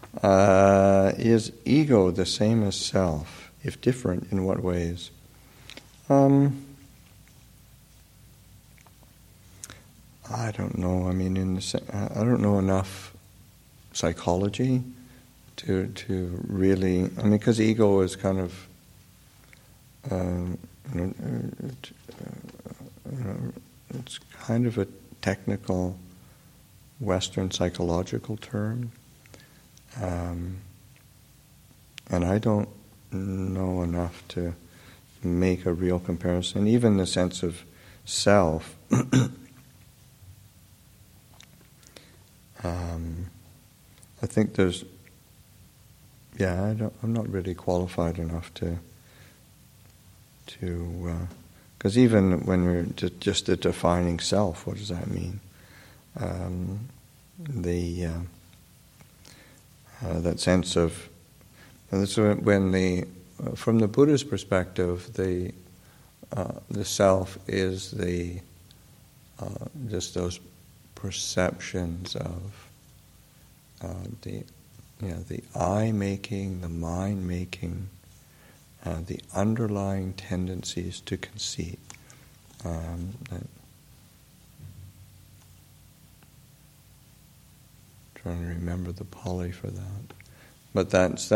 Is ego the same as self? If different, in what ways? I don't know. I mean, I don't know enough psychology to really. I mean, because ego is kind of, it's kind of a technical Western psychological term, and I don't know enough to make a real comparison. Even the sense of self. I think there's, I'm not really qualified enough to, because even when we're just defining self, what does that mean? That sense of, and that's when from the Buddha's perspective, the self is just those perceptions of the I-making, the mind-making, the underlying tendencies to conceit. Trying to remember the Pali for that, but that's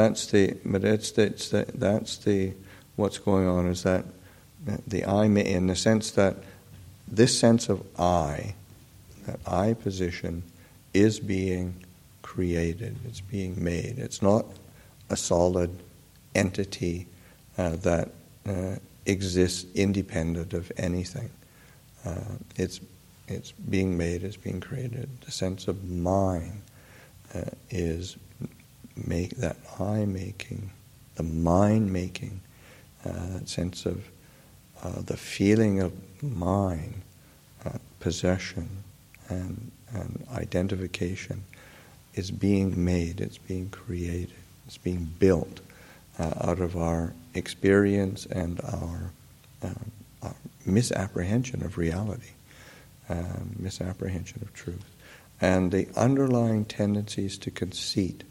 what's going on is that the I, in the sense that this sense of I, that I position, is being created, it's being made. It's not a solid entity that exists independent of anything. It's being made, it's being created. The sense of mine is that I-making, the mind-making, that sense of the feeling of mine, possession, and identification is being made, it's being created, it's being built out of our experience and our misapprehension of reality, misapprehension of truth. And the underlying tendencies to conceit.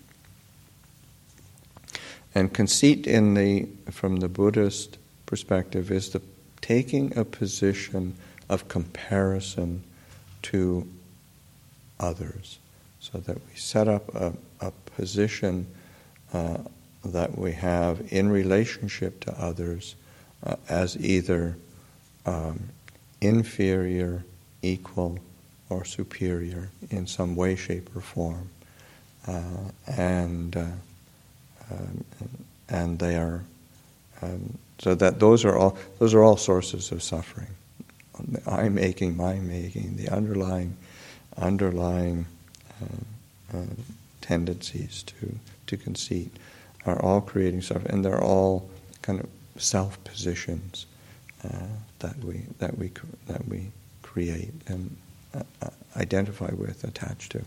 And conceit from the Buddhist perspective is the taking a position of comparison to others, so that we set up a position that we have in relationship to others as either inferior, equal, or superior in some way, shape, or form, and they are so that those are all sources of suffering. I-making, my-making, the underlying tendencies to conceit are all creating suffering, and they're all kind of self positions that we create and identify with, attach to.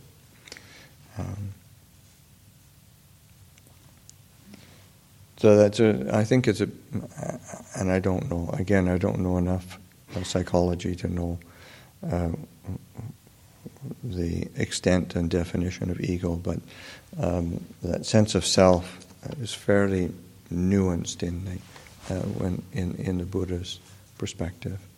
So I think it's and I don't know. Again, I don't know enough psychology to know the extent and definition of ego, but that sense of self is fairly nuanced in the Buddha's perspective.